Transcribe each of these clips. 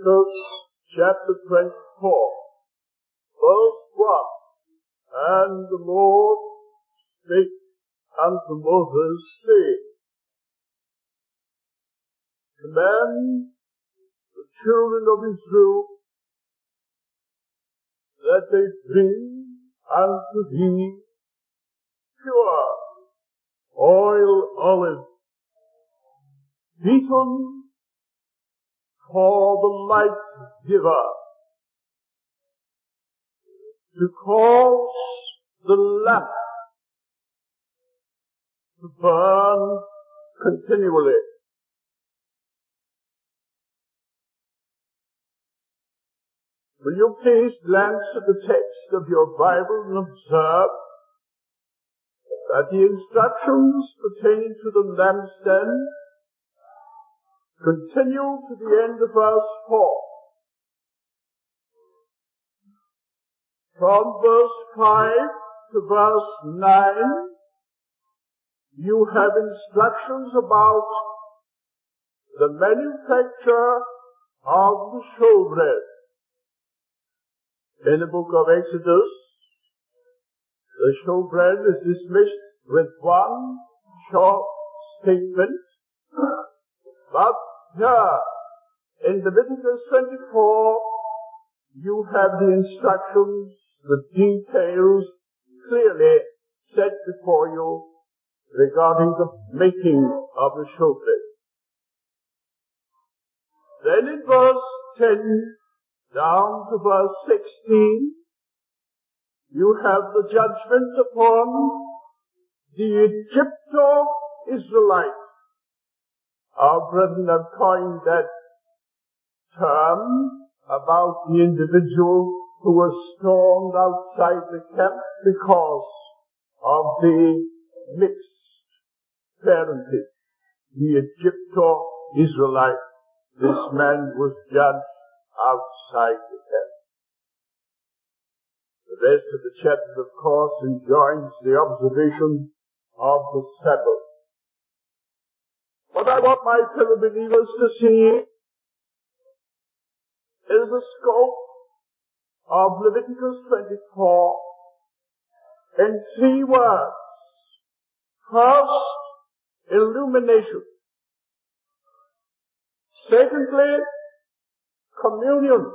Leviticus chapter 24, verse 1. And the Lord spake unto Moses, saying, Command the children of Israel that they bring unto thee pure oil olive, beaten for the light giver, to cause the lamp to burn continually. Will you please glance at the text of your Bible and observe that the instructions pertaining to the lampstand continue to the end of verse 4. From verse 5 to verse 9, you have instructions about the manufacture of the showbread. In the book of Exodus, the showbread is dismissed with one short statement, but here in Leviticus 24, you have the instructions, the details clearly set before you regarding the making of the showbread. Then in verse 10 down to verse 16, you have the judgment upon the Egypto-Israelites. Our brethren have coined that term about the individual who was stormed outside the camp because of the mixed parentage. The Egypto-Israelite. This man was judged outside the camp. The rest of the chapter, of course, enjoins the observation of the Sabbath. What I want my fellow believers to see is the scope of Leviticus 24 in 3 words. First, illumination. Secondly, communion.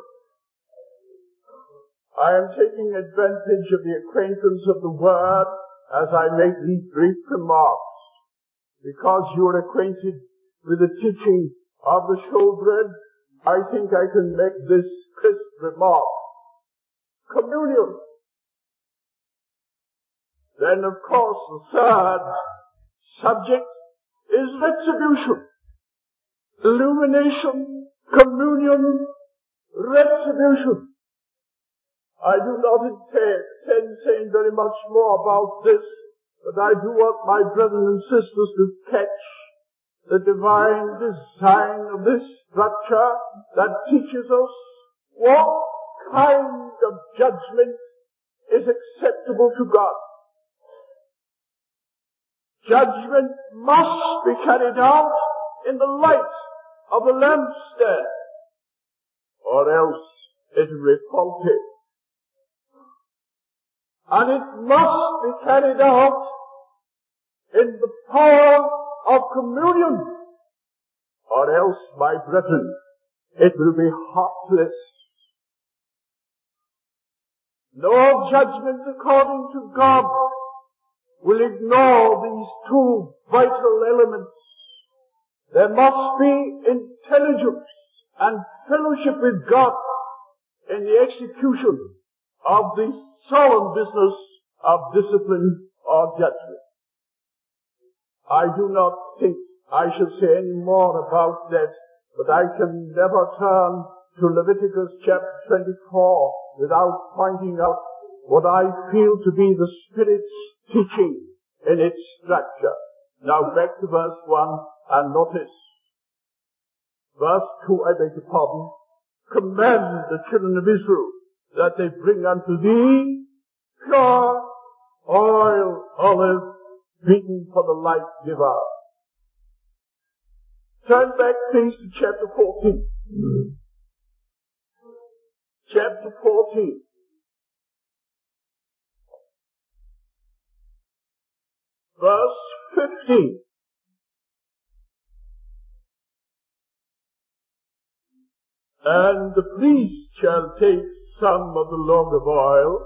I am taking advantage of the acquaintance of the Word as I make these brief remarks, because you are acquainted with the teaching of the showbread. I think I can make this crisp remark. Communion. Then, of course, the third subject is retribution. Illumination, communion, retribution. I do not intend saying very much more about this, but I do want my brothers and sisters to catch the divine design of this structure that teaches us what kind of judgment is acceptable to God. Judgment must be carried out in the light of the lampstand, or else it will be faulty. And it must be carried out in the power of communion, or else, my brethren, it will be heartless. No judgment according to God will ignore these 2 vital elements. There must be intelligence and fellowship with God in the execution of the solemn business of discipline or judgment. I do not think I shall say any more about that, but I can never turn to Leviticus chapter 24 without pointing out what I feel to be the Spirit's teaching in its structure. Now back to verse 1 and notice. Verse 2, I beg your pardon. Command the children of Israel that they bring unto thee pure oil olive, beaten for the light giver. Turn back please to chapter 14. chapter 14. Verse 15. And the priest shall take some of the log of oil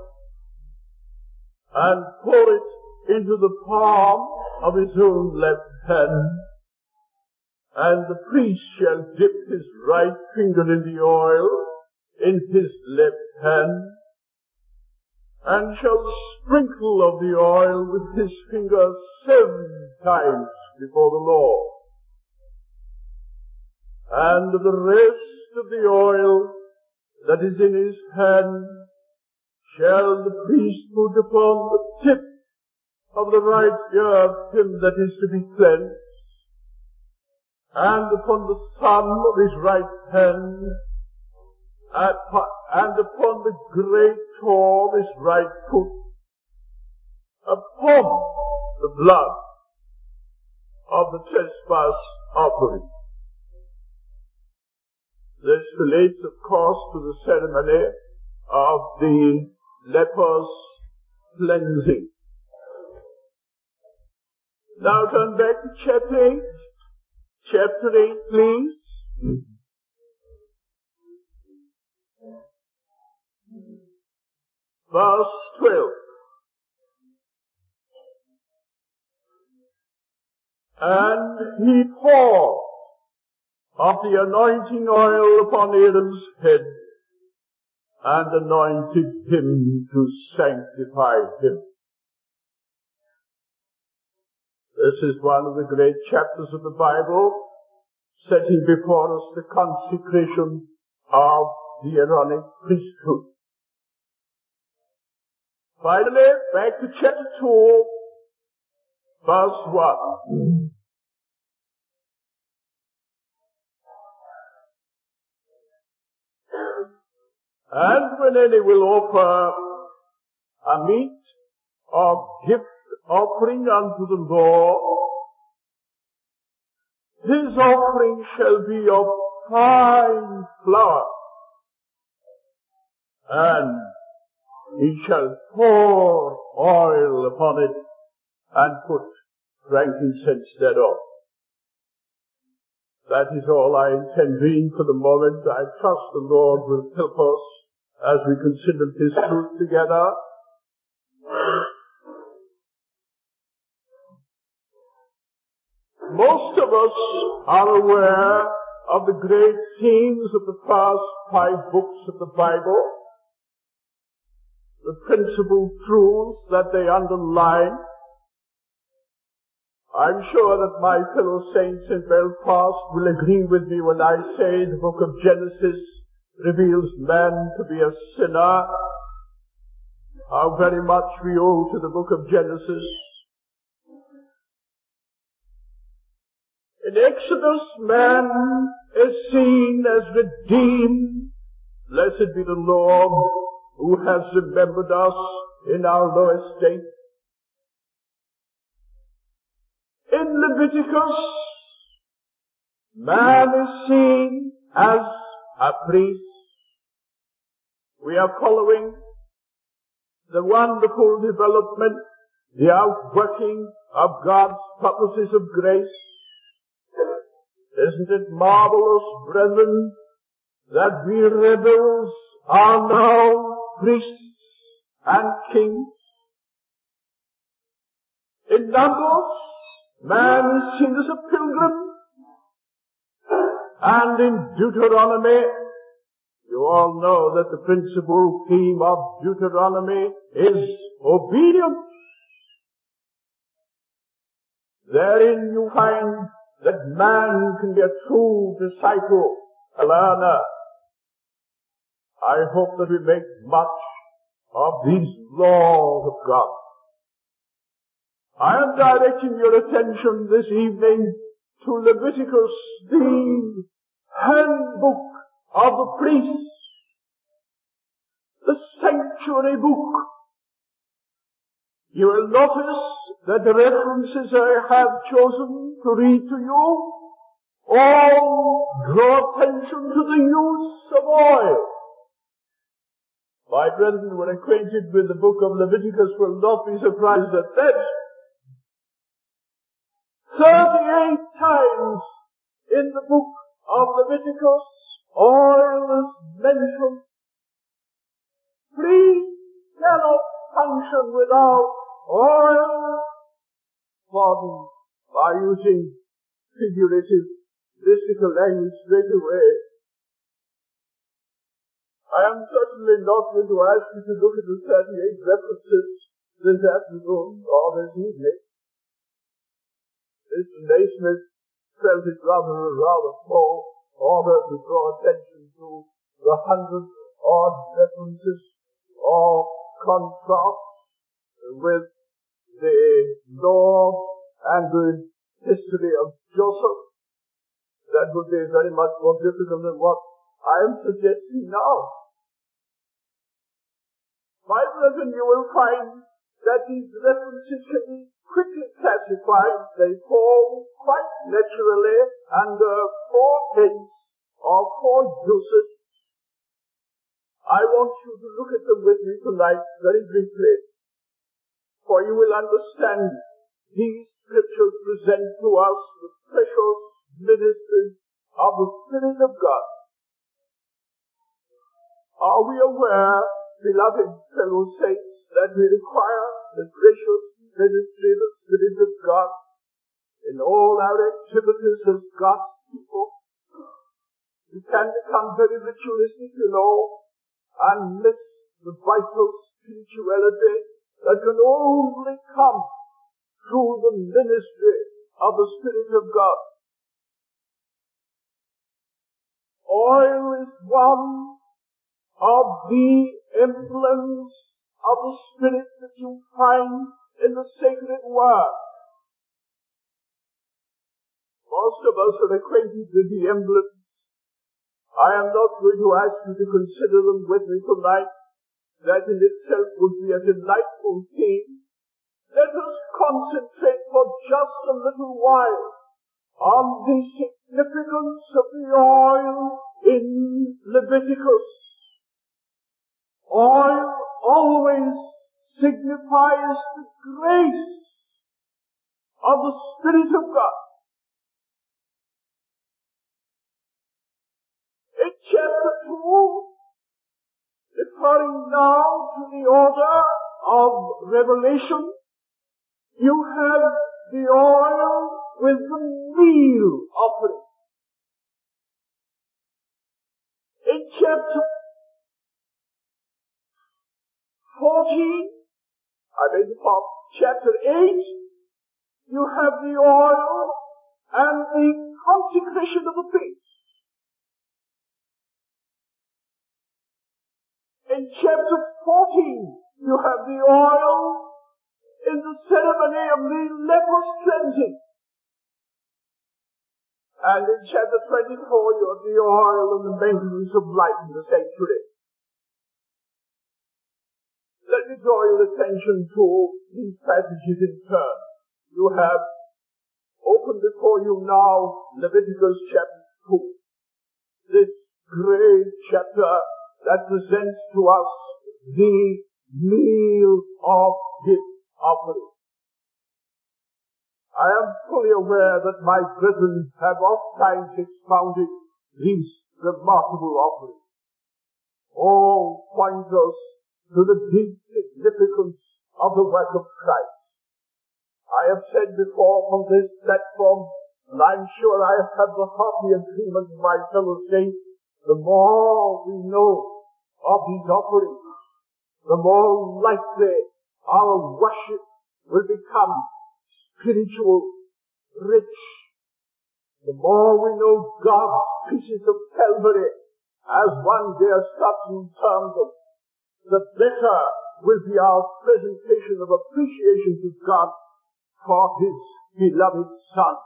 and pour it into the palm of his own left hand, and the priest shall dip his right finger in the oil in his left hand, and shall sprinkle of the oil with his finger 7 times before the Lord. And the rest of the oil that is in his hand shall the priest put upon the tip of the right ear of him that is to be cleansed, and upon the thumb of his right hand, and upon the great toe of his right foot, upon the blood of the trespass offering. This relates, of course, to the ceremony of the leper's cleansing. Now turn back to chapter 8. Chapter 8, please. Verse 12. And he poured of the anointing oil upon Aaron's head, and anointed him to sanctify him. This is one of the great chapters of the Bible, setting before us the consecration of the Aaronic priesthood. Finally, back to chapter 2, verse 1. And when any will offer a meat or gift offering unto the Lord, his offering shall be of fine flour, and he shall pour oil upon it and put frankincense thereof. That is all I intend reading for the moment. I trust the Lord will help us as we consider this truth together. Most of us are aware of the great themes of the first 5 books of the Bible, the principal truths that they underline. I'm sure that my fellow saints in Belfast will agree with me when I say the book of Genesis reveals man to be a sinner. How very much we owe to the book of Genesis. In Exodus, man is seen as redeemed. Blessed be the Lord who has remembered us in our low estate. In Leviticus, man is seen as a priest. We are following the wonderful development, the outworking of God's purposes of grace. Isn't it marvelous, brethren, that we rebels are now priests and kings? In Numbers, man is seen as a pilgrim, and in Deuteronomy, you all know that the principal theme of Deuteronomy is obedience. Therein you find that man can be a true disciple, a learner. I hope that we make much of these laws of God. I am directing your attention this evening to Leviticus, the handbook of the priests, the sanctuary book. You will notice that the references I have chosen to read to you all draw attention to the use of oil. My brethren were acquainted with the book of Leviticus will not be surprised at that. 38 times in the book of Leviticus, oil is mentioned. Priests cannot function without oil. Pardon by using figurative, mystical language straight away. I am certainly not going to ask you to look at the 38 references this afternoon or this evening. Mr. Naismith felt it rather small order to draw attention to the 100-odd references or contrast with the law and the history of Joseph. That would be very much more difficult than what I am suggesting now. My brethren, you will find that these references can be quickly classified. They fall quite naturally under 4 heads or 4 uses. I want you to look at them with me tonight very briefly, for you will understand these scriptures present to us the precious ministry of the Spirit of God. Are we aware, beloved fellow saints, that we require the gracious ministry of the Spirit of God in all our activities as God's people? We can become very ritualistic, and miss the vital spirituality that can only come through the ministry of the Spirit of God. Oil is one of the emblems of the Spirit that you find in the sacred Word. Most of us are acquainted with the emblems. I am not going to ask you to consider them with me tonight. That in itself would be a delightful theme. Let us concentrate for just a little while on the significance of the oil in Leviticus. Oil always signifies the grace of the Spirit of God. In chapter 2, referring now to the order of revelation, you have the oil with the meal offering. In chapter 14, chapter 8, you have the oil and the consecration of the priest. In chapter 14, you have the oil in the ceremony of the leprous cleansing. And in chapter 24, you have the oil and the maintenance of life in the sanctuary. Let me draw your attention to these passages in turn. You have opened before you now Leviticus chapter 2. This great chapter that presents to us the meal of gift offering. I am fully aware that my brethren have oft times expounded these remarkable offerings. All point us to the deep significance of the work of Christ. I have said before from this platform, and I'm sure I have had the hearty agreement of my fellow saints, the more we know of these offerings, the more likely our worship will become spiritual, rich. The more we know God's pieces of Calvary, as one dares such in terms of, the better will be our presentation of appreciation to God for His beloved Son.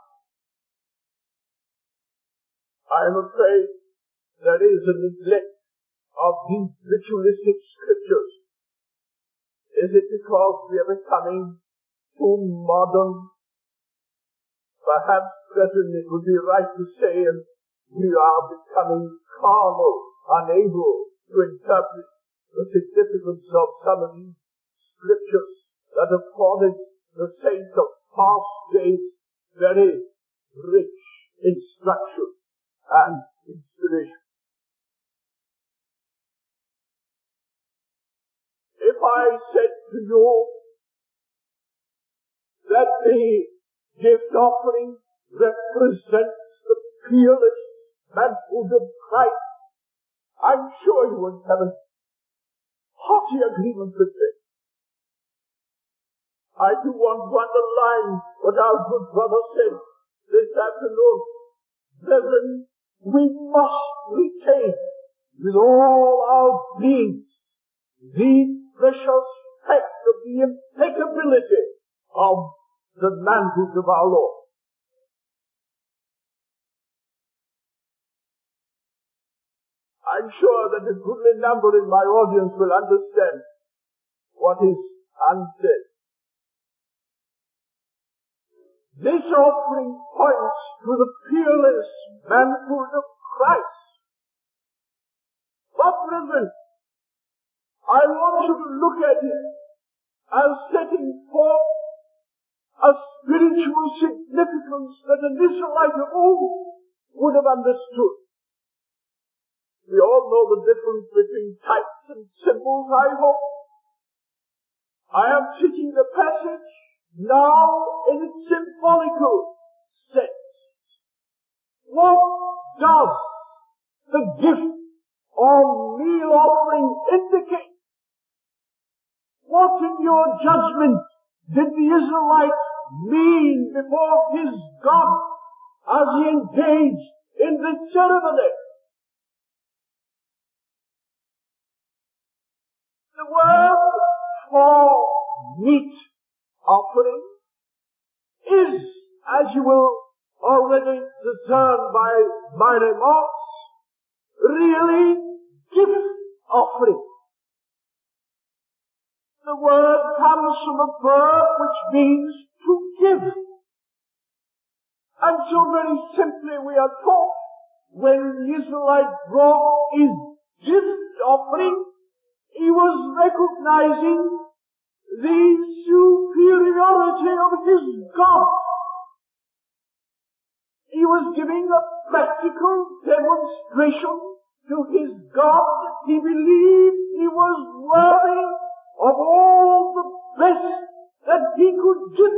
I am afraid there is a neglect of these ritualistic scriptures. Is it because we are becoming too modern? Perhaps, brethren, it would be right to say, and we are becoming carnal, unable to interpret the significance of some of these scriptures that afforded the saints of past days very rich instruction and inspiration. If I said to you that the gift offering represents the peerless manhood of Christ, I'm sure you would have a hearty agreement with me. I do want to underline what our good brother said this afternoon. Brethren, we must retain with all our beings the precious fact of the impeccability of the manhood of our Lord. I'm sure that a goodly number in my audience will understand what is unsaid. This offering points to the peerless manhood of Christ. But brethren, I want you to look at it as setting forth a spiritual significance that an Israelite of old would have understood. We all know the difference between types and symbols, I hope. I am teaching the passage now in its symbolical sense. What does the gift or meal offering indicate? What in your judgment did the Israelites mean before his God as he engaged in this ceremony? The word for meat offering is, as you will already discern by my remarks, really gift offering. The word comes from a verb which means to give. And so very simply we are taught, when the Israelite brought his gift offering, he was recognizing the superiority of his God. He was giving a practical demonstration to his God that he believed he was worthy of all the best that he could give.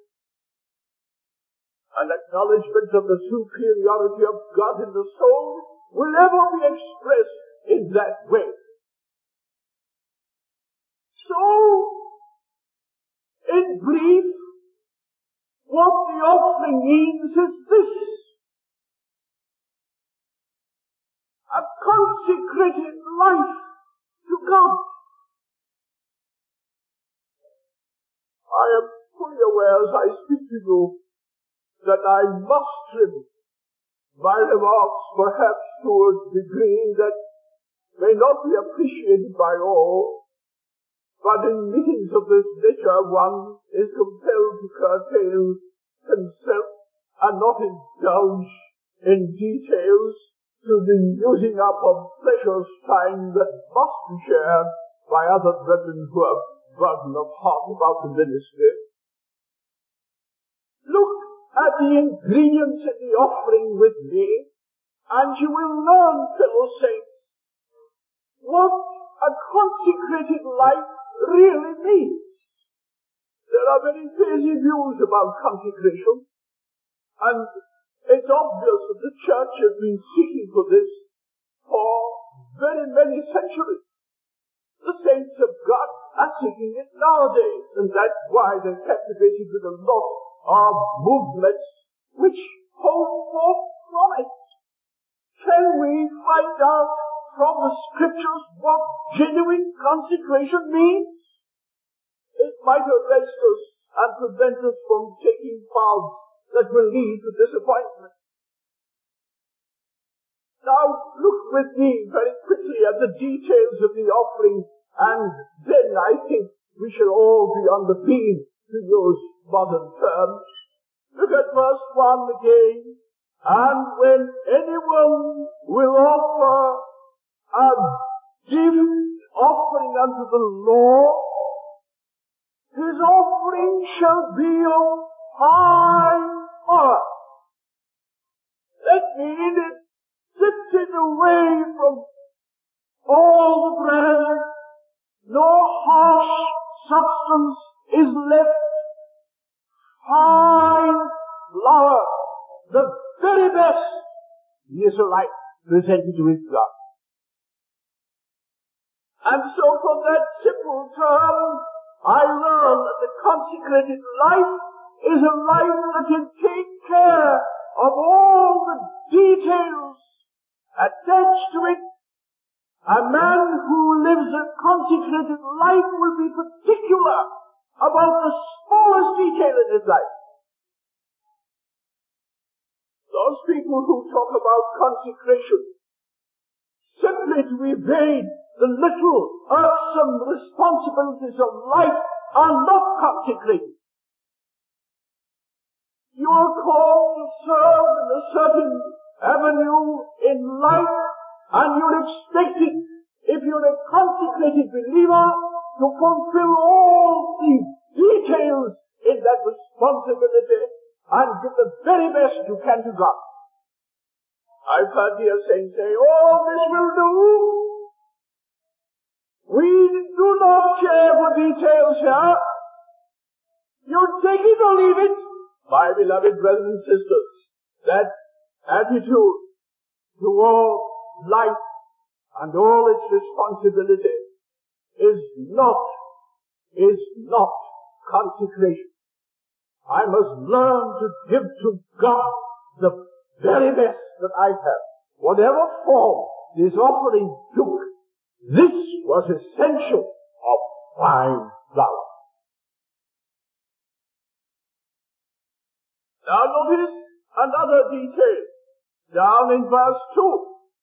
An acknowledgement of the superiority of God in the soul will never be expressed in that way. So, in brief, what the offering means is this: a consecrated life to God. I am fully aware as I speak to you that I must trim my remarks perhaps to a degree that may not be appreciated by all, but in meetings of this nature one is compelled to curtail himself and not indulge in details to the using up of precious time that must be shared by other brethren who have burden of heart about the ministry. Look at the ingredients in the offering with me, and you will learn, fellow saints, what a consecrated life really means. There are very hazy views about consecration, and it's obvious that the church has been seeking for this for very many centuries. The saints of God are seeking it nowadays, and that's why they're captivated with a lot of movements which hold forth from it. Can we find out from the scriptures what genuine consecration means? It might arrest us and prevent us from taking paths that will lead to disappointment. Now look with me very quickly at the details of the offering, and then I think we shall all be on the beam, to use modern terms. Look at verse 1 again. And when anyone will offer a gift offering unto the Lord, his offering shall be of fine oil. That means it sifted away from all the bran, no harsh substance is left, fine flour, the very best the Israelites presented to his God. And so from that simple term, I learn that the consecrated life is a life that can take care of all the details attached to it. A man who lives a consecrated life will be particular about the smallest detail in his life. Those people who talk about consecration simply to evade the little irksome responsibilities of life are not consecrated. You are called to serve in a certain avenue in life, and you're expected, if you're a consecrated believer, to fulfill all the details in that responsibility and give the very best you can to God. I've heard dear saints say, oh, this will do. We do not care for details here. You take it or leave it. My beloved brothers and sisters, that attitude toward life and all its responsibility is not consecration. I must learn to give to God the very best that I have. Whatever form this offering took, this was essential of fine flour. Now notice another detail down in verse 2.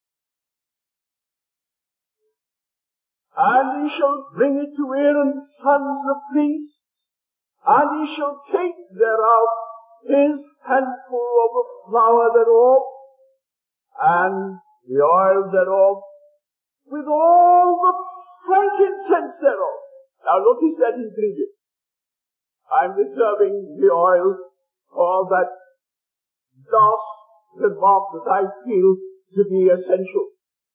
And he shall bring it to Aaron's sons the priests, and he shall take thereof his handful of the flour thereof, and the oil thereof, with all the frankincense thereof. Now notice that ingredient. I'm reserving the oil for that last remark that I feel to be essential.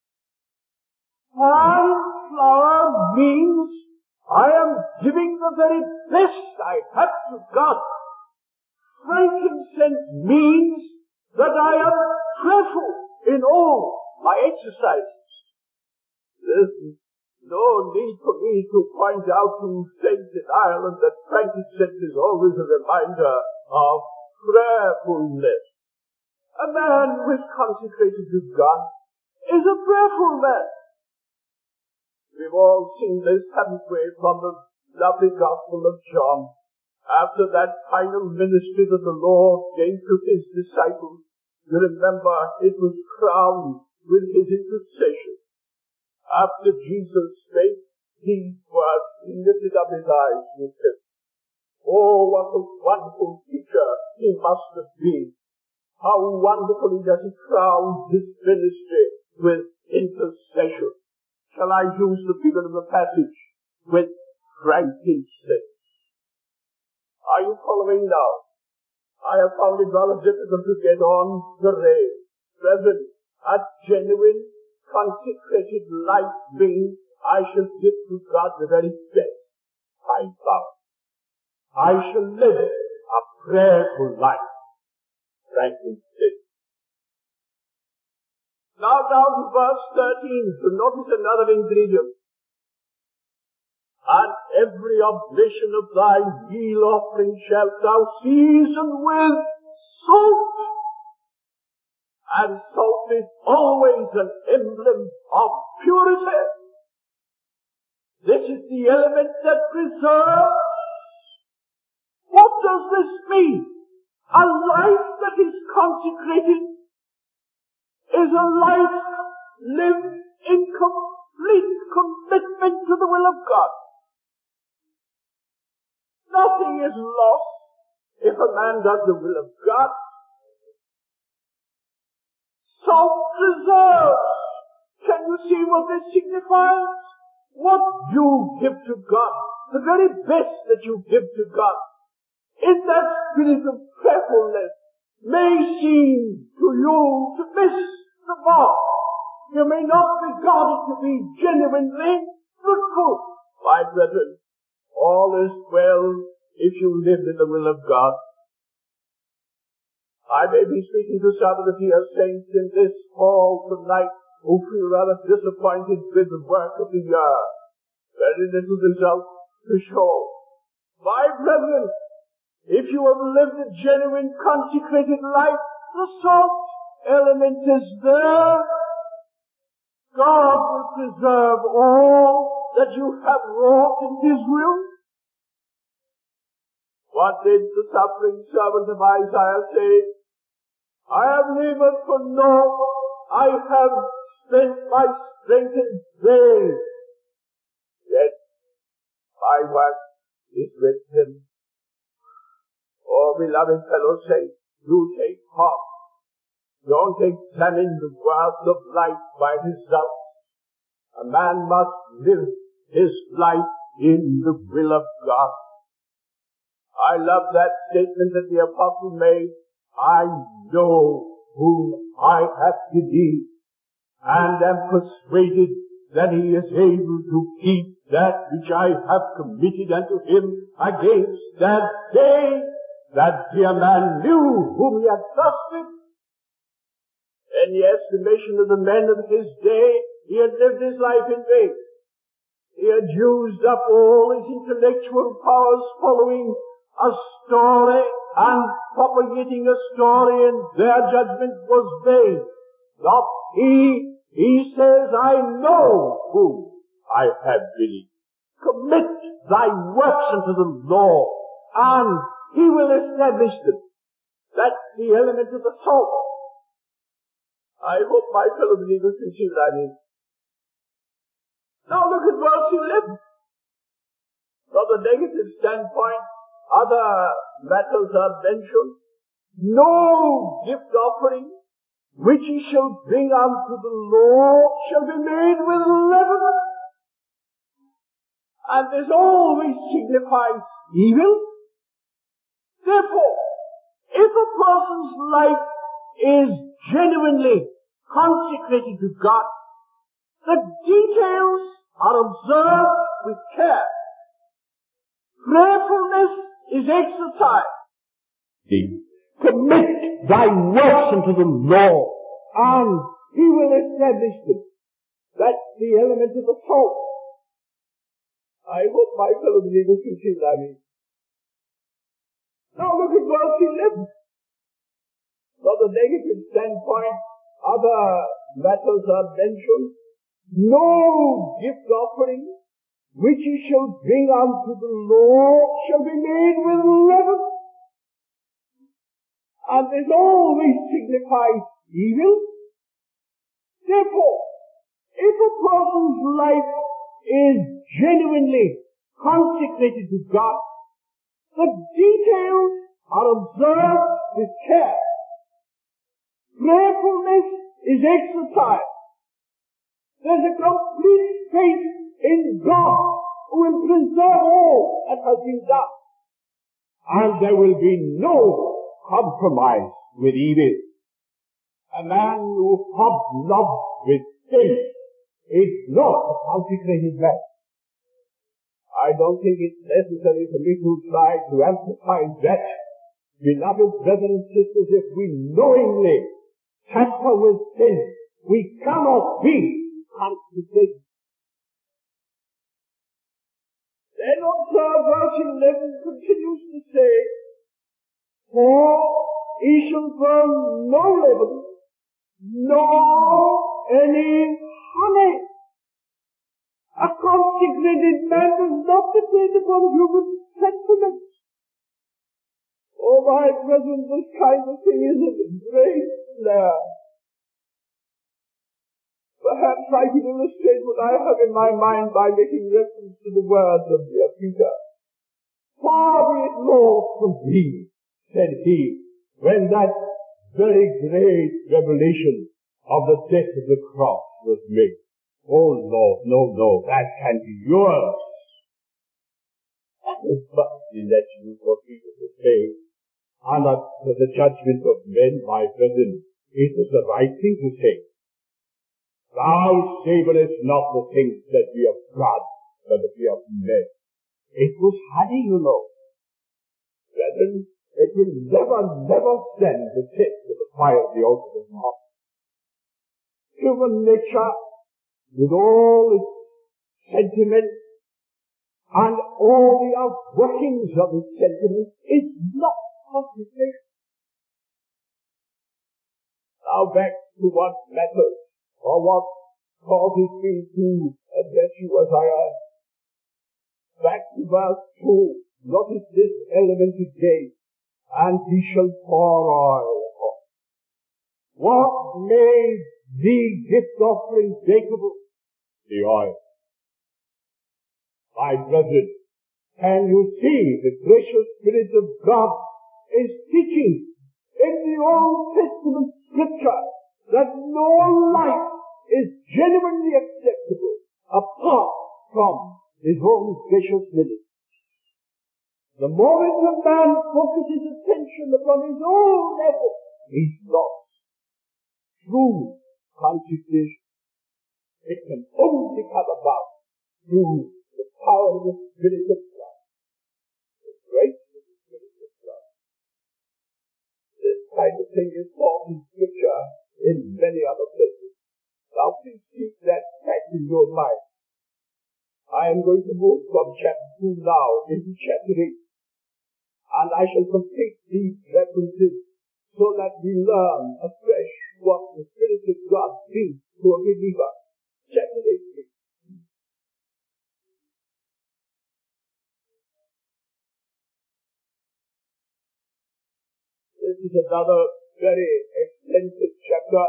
Fine flour means I am giving the very best I have to God. Frankincense means that I am prayerful in all my exercises. There's no need for me to point out to saints in Ireland that frankincense is always a reminder of prayerfulness. A man who is consecrated to God is a prayerful man. We've all seen this, haven't we, from the lovely Gospel of John. After that final ministry that the Lord gave to his disciples, you remember it was crowned with his intercession. After Jesus spake these words, he lifted up his eyes and said, oh, what a wonderful teacher he must have been. How wonderfully does he crown his ministry with intercession. Shall I use the figure of the passage with frankincense? Are you following now? I have found it rather difficult to get on the rail. Brethren, a genuine consecrated life being, I shall give to God the very best I found. I shall live a prayerful life. Frankincense. Now down to verse 13, to notice another ingredient. And every oblation of thy meal offering shalt thou season with salt. And salt is always an emblem of purity. This is the element that preserves. What does this mean? A life that is consecrated is a life lived in complete commitment to the will of God. Nothing is lost if a man does the will of God. Salt preserves. Can you see what this signifies? what you give to God, the very best that you give to God, in that spirit of prayerfulness, may seem to you to miss the mark. You may not regard it to be genuinely fruitful. My brethren, all is well if you live in the will of God. I may be speaking to some of the dear saints in this hall tonight who feel rather disappointed with the work of the year. Very little result to show. My brethren, if you have lived a genuine consecrated life, the salt element is there. God will preserve all that you have wrought in His will. What did the suffering servant of Isaiah say? I have labored for naught, I have spent my strength in vain. Yet my work is with Him. Oh, beloved fellow saints, do take heart. Don't examine the world of life by results. A man must live his life in the will of God. I love that statement that the apostle made. I know whom I have believed, and am persuaded that He is able to keep that which I have committed unto Him against that day. That dear man knew whom he had trusted. In the estimation of the men of his day, he had lived his life in vain. He had used up all his intellectual powers following a story and propagating a story, and their judgment was vain. Not he. He says, I know whom I have believed. Commit thy works unto the Lord, and He will establish them. That's the element of the salt. I hope my fellow believers can see what I mean. Now look at verse 11. From the negative standpoint, other matters are mentioned. No gift offering which ye shall bring unto the Lord shall be made with leaven. And this always signifies evil. Therefore, if a person's life is genuinely consecrated to God, the details are observed with care. Prayerfulness is exercised. Commit thy works unto the Lord, and He will establish them. That's the element of the salt. I hope my fellow believers can see what I mean. Now look at verse 11. From the negative standpoint, other matters are mentioned. No gift offering which ye shall bring unto the Lord shall be made with leaven. And this always signifies evil. Therefore, if a person's life is genuinely consecrated to God, the details are observed with care. Prayerfulness is exercised. There's a complete faith in God who will preserve all that has been done. And there will be no compromise with evil. A man who hobnobs with sin is not a consecrated man. I don't think it's necessary for me to try to amplify that. Beloved brothers and sisters, if we knowingly tamper with sin, we cannot be consecrated. Then observe verse 11 continues to say, for he shall burn no leaven, nor any honey. A consecrated man does not depend upon human sentiments. Oh, my brethren, this kind of thing is a great snare. Perhaps I could illustrate what I have in my mind by making reference to the words of dear Peter. Far be it, Lord, from thee, said he, when that very great revelation of the death of the cross was made. Oh Lord, no, that can be yours. But let you for people to say, under the judgment of men, my brethren, it is the right thing to say. Thou savorest not the things that be of God, but that be of men. It was honey, you know. Brethren, it will never stand the test of the fire of the ultimate heart. Human nature, with all its sentiments and all the outworkings of its sentiments, is not contemplation. Now back to what matters, or what causes me to address you as I am. Back to verse 2. Notice this element again. And he shall pour oil upon. What made the gift offering takeable? The oil. My brethren, can you see the gracious Spirit of God is teaching in the Old Testament scripture that no life is genuinely acceptable apart from his own gracious Spirit. The moment a man focuses attention upon his own effort, he's lost. True consecration, it can only come about through the power of the Spirit of God, the grace of the Spirit of God. This kind of thing is taught in Scripture in many other places. Now please keep that fact in your mind. I am going to move from chapter 2 now into chapter 8. And I shall complete these references so that we learn afresh what the Spirit of God means to a believer. Chapter 8, please. This is another very extensive chapter,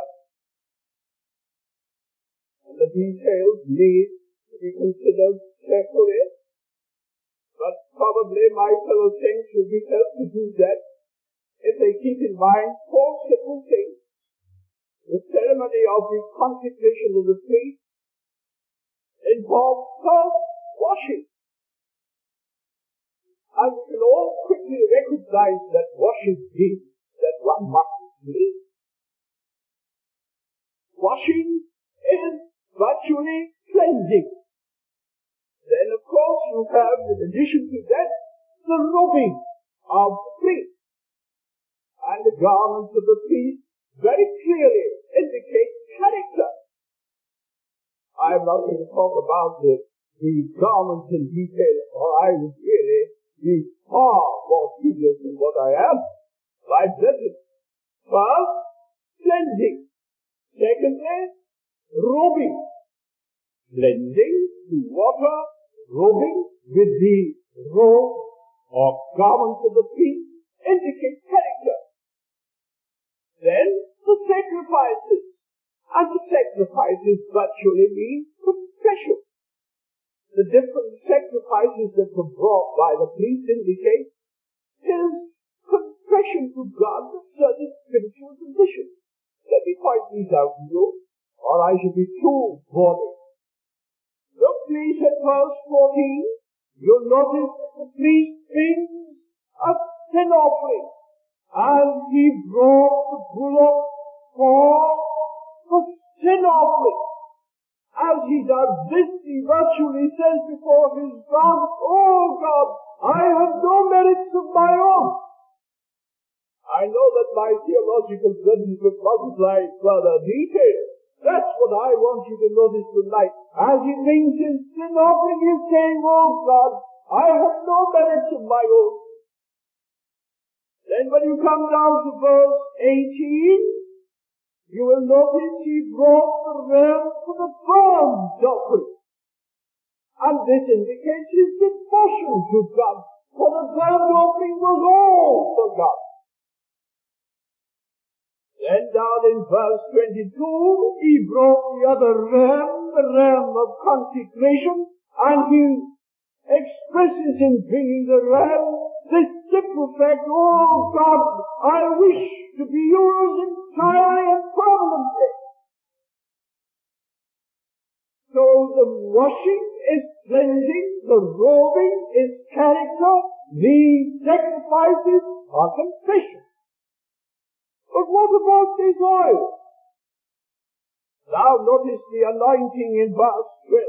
and the details need to be considered carefully. But probably my fellow saints will be helped to do that if they keep in mind four simple things. The ceremony of the consecration of the priest involves first washing. And we can all quickly recognize that washing means that one must clean. Washing is virtually cleansing. Then, of course, you have, in addition to that, the rubbing of the priest. And the garments of the priest very clearly indicate character. I'm not going to talk about the garments in detail, or I would really be far more tedious than what I am. My brethren, first, cleansing. Secondly, rubbing. Cleansing through water, rubbing with the robe or garments of the priest indicates character. Then the sacrifices. And the sacrifices virtually mean confession. The different sacrifices that were brought by the priest indicate his confession to God of certain spiritual conditions. Let me point these out to you, or I shall be too boring. Look please at verse 14. You'll notice the priest brings a sin offering. And he brought the bullock for the sin offering. As he does this, he virtually says before his God, "Oh God, I have no merits of my own." I know that my theological studies would multiply further detail. That's what I want you to notice tonight. As he brings his sin offering, he's saying, "Oh God, I have no merits of my own." Then when you come down to verse 18, you will notice he brought the ram for the burnt offering. And this indicates his devotion to God, for the burnt offering was all for God. Then down in verse 22, he brought the other ram, the ram of consecration, and he expresses in bringing the ram this simple fact, "Oh God, I wish to be yours entirely and permanently." the washing is cleansing, the robing is character, the sacrifices are confession. But what about this oil? Now notice the anointing in verse 12.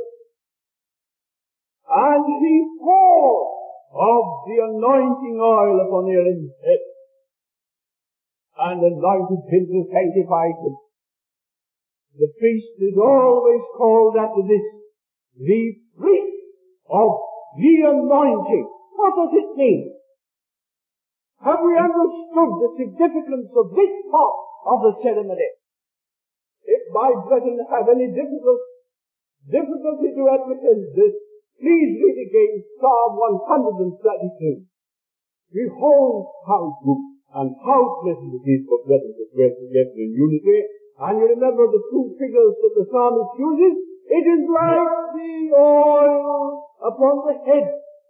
And he poured of the anointing oil upon Aaron's head, and anointed him to sanctify him. The priest is always called after this, the priest of the anointing. What does it mean? Have we understood the significance of this part of the ceremony? If my brethren have any difficulty to apprehend this, please read again Psalm 132. Behold how good and how pleasant it is for brethren to dwell together in unity. And you remember the two figures that the psalmist uses? It is like the oil upon the head.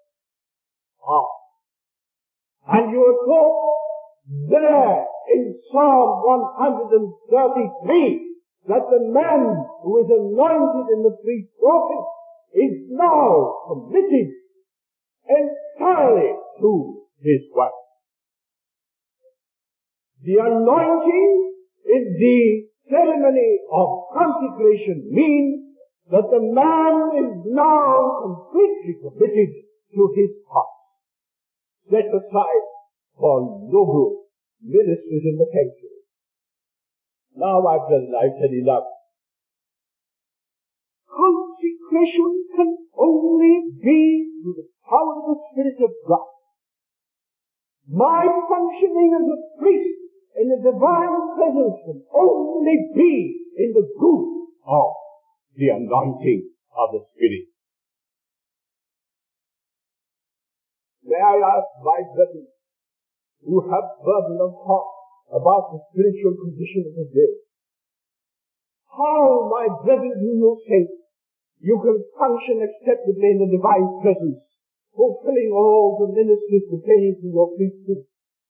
And you are taught there in Psalm 133 that the man who is anointed in the priest's office is now committed entirely to his work. The anointing in the ceremony of consecration means that the man is now completely committed to his task, set aside for noble ministries in the sanctuary. Now, my brethren, I've said enough. Consecration can only be through the power of the Spirit of God. My functioning as a priest in the divine presence can only be in the good of the anointing of the Spirit. May I ask my brethren who have burden of heart about the spiritual condition of the day, how, my brethren, do you think you can function acceptably in the divine presence, fulfilling all the ministries pertaining to your priesthood?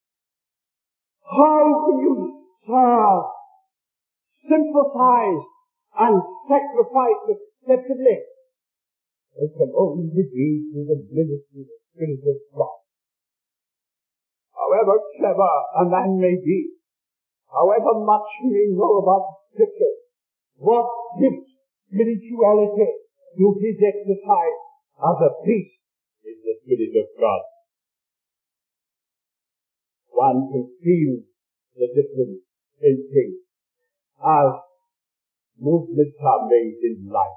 How can you serve, sympathize, and sacrifice acceptably? It can only be through the ministry of the Spirit of God. However clever a man may be, however much he may know about Scripture, what gives spirituality to his exercise as a priest is the Spirit of God. One can feel the difference in things as movements are made in life.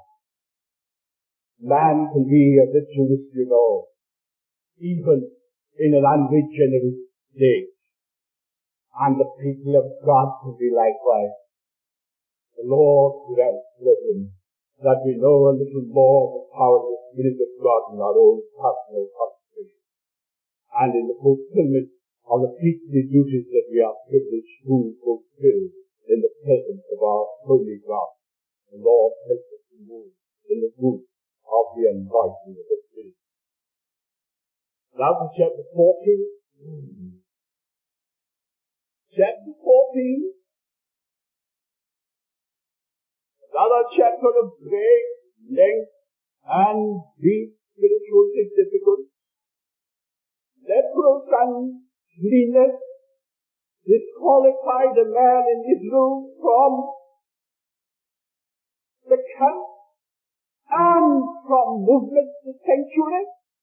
Man can be a ritualist, even in an unregenerate state. And the people of God can be likewise. The Lord grant, brethren, that we know a little more of the power of the Spirit of God in our own personal consecration, and in the fulfillment of the priestly duties that we are privileged to fulfill in the presence of our holy God. The Lord help us to move in the good of the anointing of the Spirit. Now to chapter 14. Chapter 14. Another chapter of great length and deep spiritual significance. Leprous uncleanness disqualified a man in Israel from the camp and from movement to sanctuary.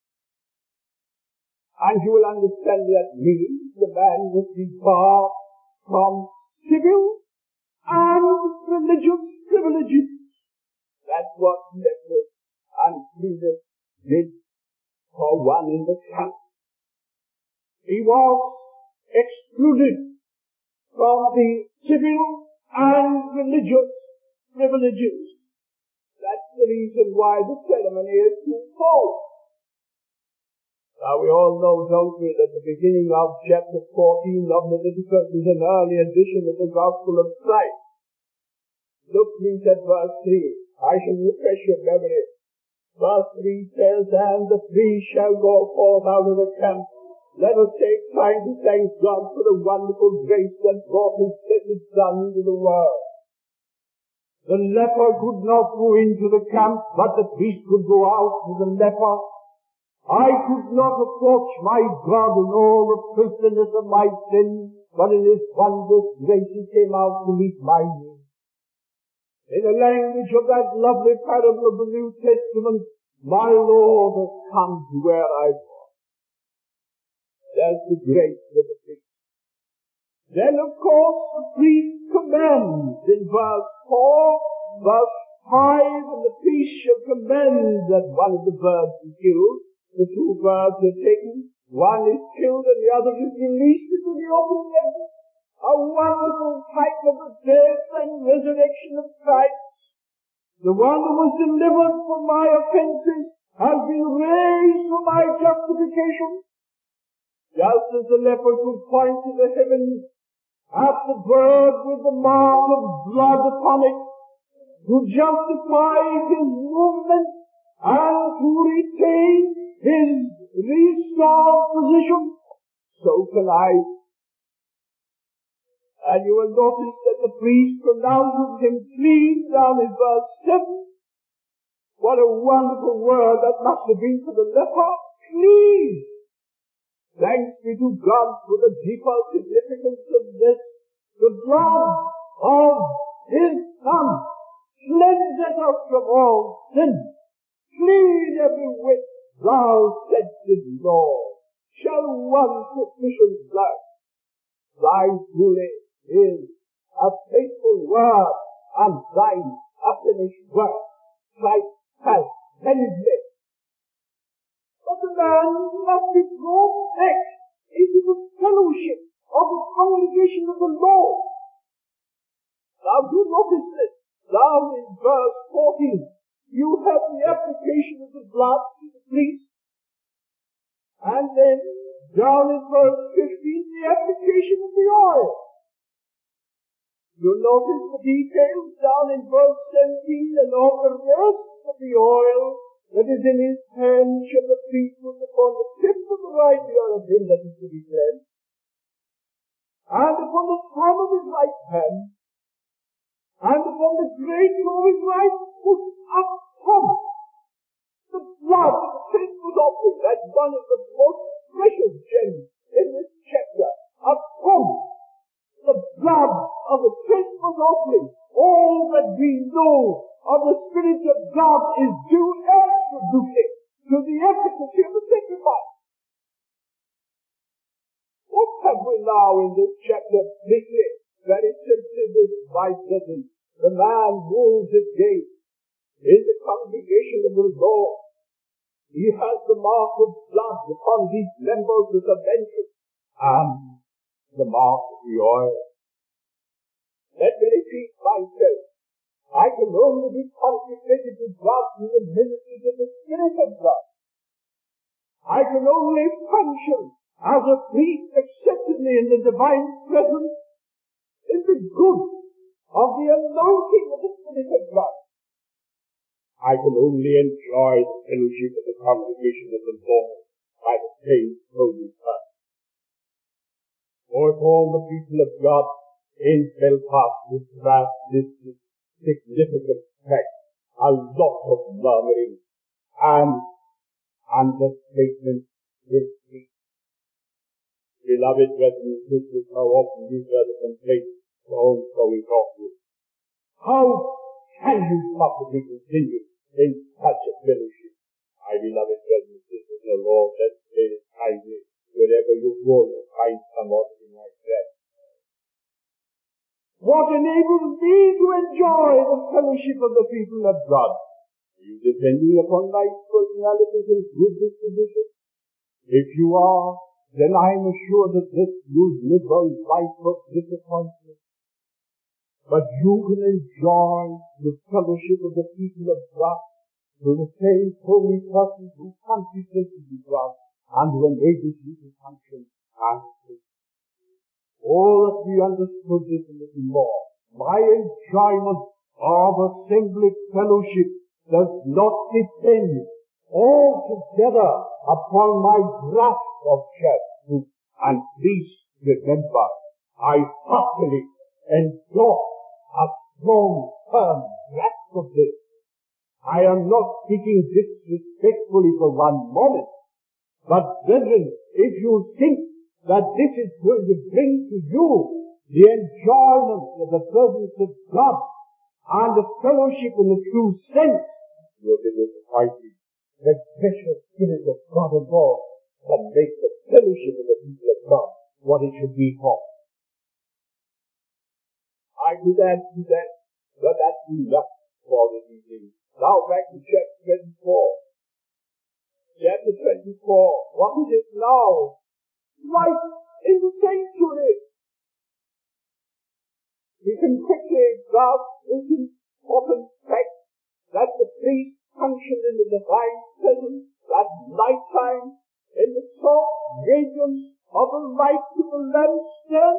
And you will understand that means the man must be barred from civil and religious privileges. That's what leprous uncleanness did for one in the camp. He was excluded from the civil and religious privileges. That's the reason why the ceremony is twofold. Now we all know, don't we, that the beginning of chapter 14 of Leviticus is an early edition of the Gospel of Christ. Look please at verse 3. I shall refresh your memory. Verse 3 says, and the priest shall go forth out of the camp. Let us take time to thank God for the wonderful grace that brought His blessed Son into the world. The leper could not go into the camp, but the priest could go out with the leper. I could not approach my God in all the filthiness of my sin, but in His wondrous grace He came out to meet my need. In the language of that lovely parable of the New Testament, my Lord has come to where I was. There's the grace of the priest. Then, of course, the priest commands in verse 4, verse 5, and the priest shall command that one of the birds be killed. The two birds are taken. One is killed and the other is released into the open air. A wonderful type of the death and resurrection of Christ. The one who was delivered from my offenses has been raised for my justification. Just as the leper could point to the heavens at the bird with the mark of blood upon it to justify his movement and to retain his restored position, so can I. And you will notice that the priest pronounces him clean down in verse 7. What a wonderful word that must have been for the leper. Clean! Thanks be to God for the deeper significance of this. The blood of His Son cleanseth us from all sin. Clean every whit. Thou saidst, Lord, shall one sufficient blood? Thy truly is a faithful word, and thine a finished work. Christ has cleansed it. But the man must be brought back into the fellowship of the congregation of the Lord. Now do notice this. Down in verse 14, you have the application of the blood to the priest. And then, down in verse 15, the application of the oil. You notice the details down in verse 17, and all the rest of the oil that is in his hand shall the priest put upon the tip of the right ear of him that is to be cleansed, and upon the palm of his right hand, and upon the great toe of his right foot, upon the blood of the faithful offering. That's one of the most precious gems in this chapter. Upon the blood of the faithful offering, all that we know of the Spirit of God is due absolutely to the efficacy of the sacrifice. What have we now in this chapter? Very simply this, my brethren. The man rules his gate in the congregation of the Lord. He has the mark of blood upon these members of the benches and the mark of the oil. Let me repeat myself. I can only be consecrated to God through the ministry of the Spirit of God. I can only function as a priest acceptably in the divine presence in the good of the anointing of the Spirit of God. I can only enjoy the fellowship of the congregation of the Lord by the same Holy Touch. For if all the people of God in Belfast would grasp this significant fact, a lot of murmuring and understatement will cease. Beloved brothers and sisters, how often you hear the complaint, so is awful. How can you possibly continue in such a fellowship? My beloved brothers and sisters, the Lord has made it kindly. Wherever you go, you'll find somebody like that. What enables me to enjoy the fellowship of the people of God? Are you depending upon nice personalities and good disposition? If you are, then I am assured that this you live a life of disappointment. But you can enjoy the fellowship of the people of God through the same holy person who consecrated you God and who enables you to function as a Christian. Oh, that we understood this a little more. My enjoyment of assembly fellowship does not depend altogether upon my grasp of church. And please remember, I heartily endorse a strong, firm of this. I am not speaking disrespectfully for one moment, but brethren, if you think that this is going to bring to you the enjoyment of the presence of God and the fellowship in the true sense, you will be disappointed. The precious Spirit of God and God can make the fellowship of the people of God what it should be for. I do that, but that's enough for this evening. Now back to chapter 24. Chapter 24. What is it now? Life in the sanctuary. We can quickly grasp this important fact that the priest functioned in the divine presence at night time in the soft radiance of the light of the lampstand.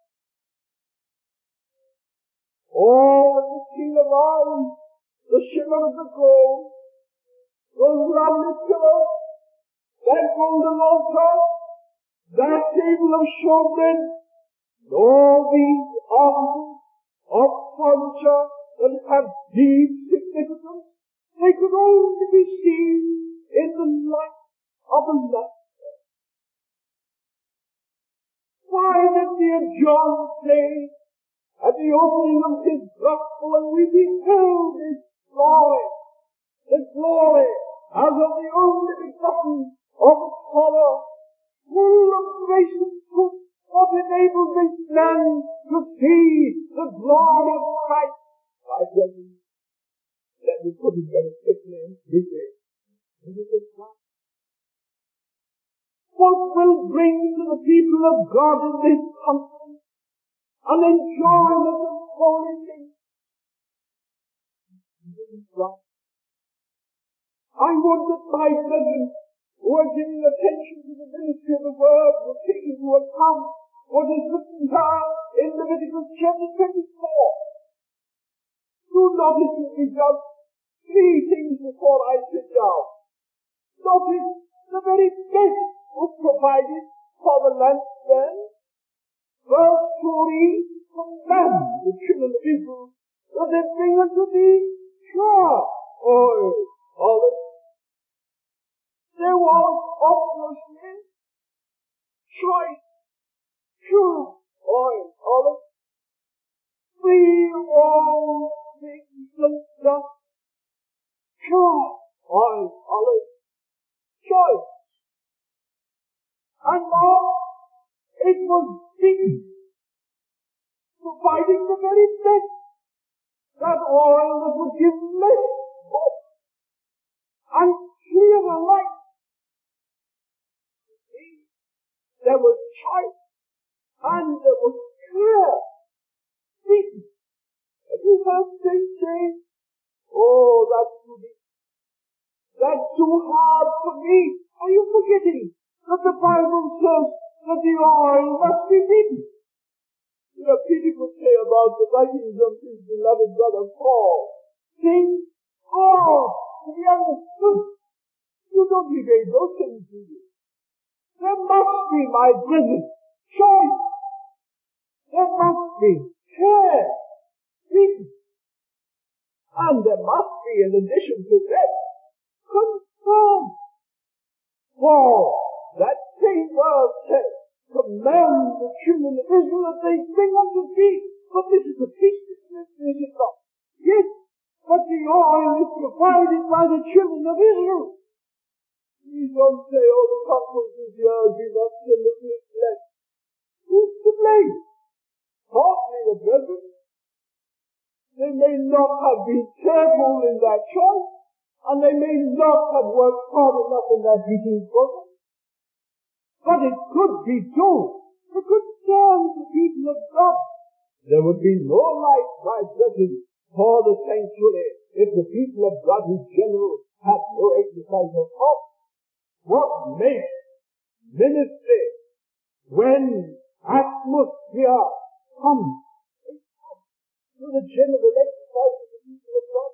Oh, the seal of eyes, the shimmer of the gold, those lovely pillows, that golden altar, that table of showbread, all these articles of furniture that have deep significance, they could only be seen in the light of the lampstand. Why did dear John say at the opening of his gospel, and we beheld his glory, the glory as of the only begotten of the Father, full of grace and truth, what enabled this man to see the glory of Christ? I tell you, let me put it very quickly and quickly. What will bring to the people of God in this country an enjoyment of holy things? I would that my brethren who are giving attention to the ministry of the word will take into account what is written here in Leviticus chapter 24. Do notice with me just three things before I sit down. Notice the very best was provided for the lampstand. Verse 40 commands the children of Israel that they bring unto thee pure oil, olive. There was obviously choice, pure oil, olive. Free of all things and dust, pure oil, olive. Choice. And now it was deep, providing the very best, that oil that would give less hope and clearer light. There was choice and there was clear speaking. And you have to say, oh, that's too deep. That's too hard for me. Are you forgetting that the Bible says that the oil must be beaten? You know, Peter could say about the writings of his beloved brother Paul, things hard to be understood. You don't evade those things, do you? There must be, my brethren, choice. There must be care, peace. And there must be, in addition to that, concern. For that same word says, command the children of Israel that they sing unto thee. But this is a feast, is it not? Yes, but the oil is provided by the children of Israel. Please don't say, oh, the conferences here give us a little less. Who's to blame? Partly the brethren. They may not have been careful in their choice, and they may not have worked hard enough in their meeting program. But it could be true. It could stand the people of God. There would be no light, my brethren, for the sanctuary if the people of God in general had no exercise of hope. What makes ministry when atmosphere comes to the general exercise of the people of God?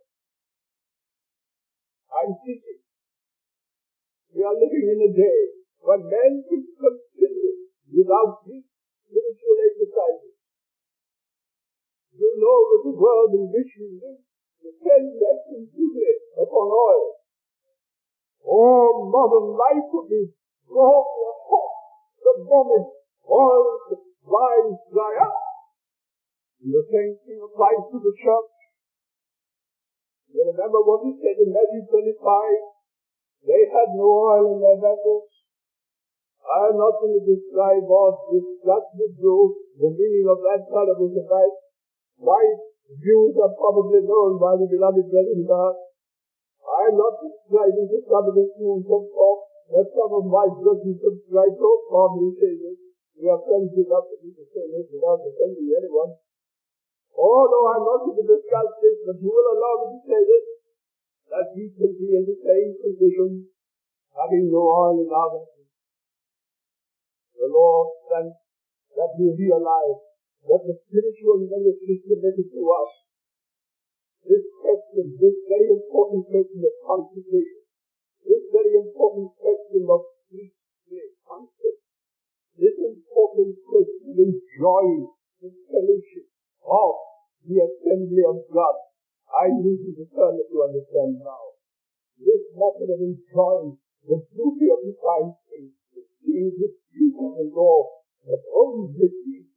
I'm teaching. We are living in a day when men can continue without deep spiritual exercises. You know that the world in which we live depend exclusively upon oil. All modern life would be brought to a halt the moment oil supplies dry up. And the same thing applies to the church. You remember what he said in Matthew 25? They had no oil in their vessels. I am not going to describe or discuss with you the meaning of that parable tonight. My views are probably known by the beloved brethren God. I am not describing to some of the schools of thought that some of my brothers subscribe to formally say this. We are friends enough for me to say this without offending anyone. Although I'm not going to discuss this, but you will allow me to say this, that we can be in the same position, having no oil in our vessels. The Lord sent that we realize that the spiritual ministry is committed to us. This question, this very important question of consecration, this very important question of priestly consecration, this important question of enjoying the fellowship of the assembly of God, I need you to turn it to understand now. This method of enjoying the beauty of the divine faith, seeing the beauty of the Lord, that only the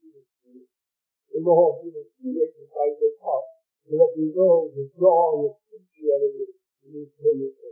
Lord will exercise the heart, so that we know the joy of Christianity in His holy